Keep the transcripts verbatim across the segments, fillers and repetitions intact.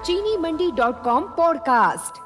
चीनी Mandi dot com podcast.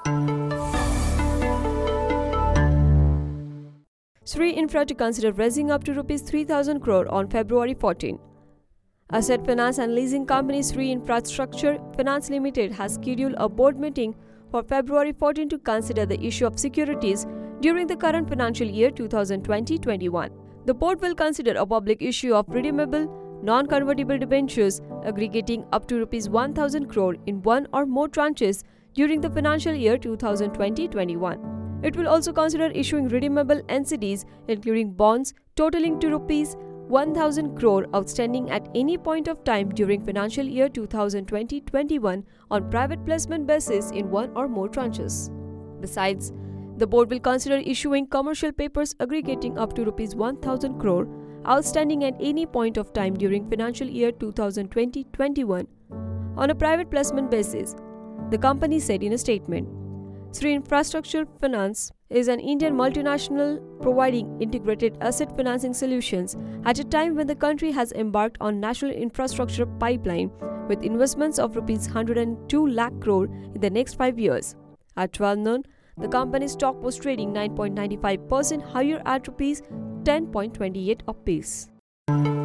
Shree Infra to consider raising up to rupees three thousand crore on February fourteenth. Asset Finance and Leasing Company Shree Infrastructure Finance Limited has scheduled a board meeting for February fourteenth to consider the issue of securities during the current financial year twenty twenty to twenty-one. The board will consider a public issue of redeemable, non-convertible debentures aggregating up to rupees one thousand crore in one or more tranches during the financial year twenty twenty to twenty-one. It will also consider issuing redeemable N C Ds, including bonds totaling to rupees one thousand crore outstanding at any point of time during financial year twenty twenty to twenty-one on private placement basis in one or more tranches. Besides, the board will consider issuing commercial papers aggregating up to rupees one thousand crore outstanding at any point of time during financial year twenty twenty to twenty-one on a private placement basis, the company said in a statement. Shree Infrastructure Finance is an Indian multinational providing integrated asset financing solutions at a time when the country has embarked on national infrastructure pipeline with investments of rupees one hundred two lakh crore in the next five years. At twelve noon, the company's stock was trading nine point nine five percent higher at rupees ten point two eight apiece.